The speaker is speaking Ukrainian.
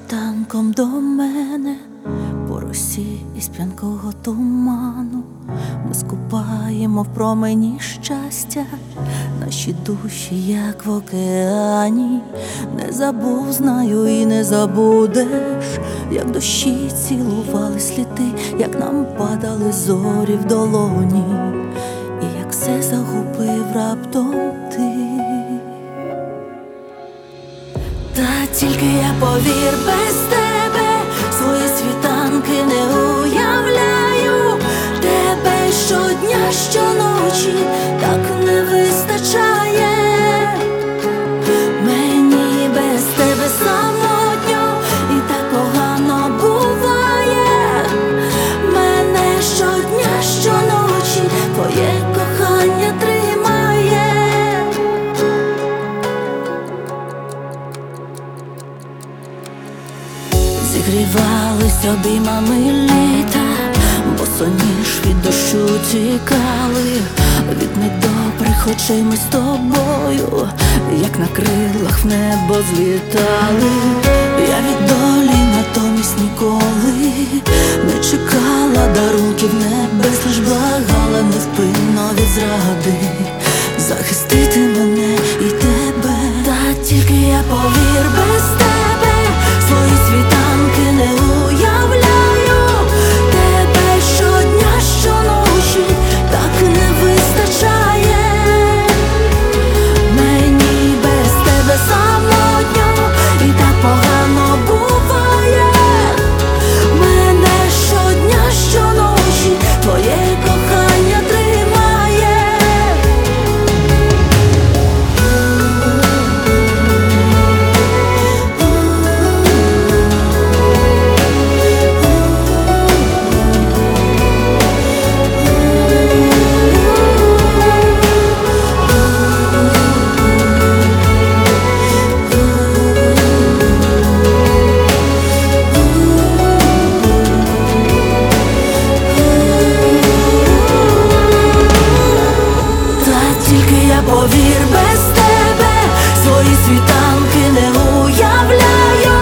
світанком до мене, по росі із п'янкого туману ми скупаємо в промені щастя, наші душі, як в океані. Не забув, знаю, і не забудеш, як дощі цілували сліди, як нам падали зорі в долоні, і як все загубив раптом ти. Та тільки я, повір, без тебе свої світанки не уявляю. Тебе щодня, щоночі так не вистачає. Мені без тебе самотньо і так погано буває. Мене щодня, щоночі твоє кохання тримає. Зігрівались обіймами літа, босоніж від дощу тікали. Від недобрих очей ми з тобою, як на крилах в небо злітали. Я від долі натомість ніколи не чекала дарунків небес, лиш благала невпинно від зради захистити мене і тебе. Та тільки я, повір, без тебе свої світанки не уявляю. Тебе щодня, щоночі так не вистачає. Мені без тебе самотньо і так погано буває. Мене щодня, щоночі твоє кохання тримає. Повір, без тебе свої світанки не уявляю.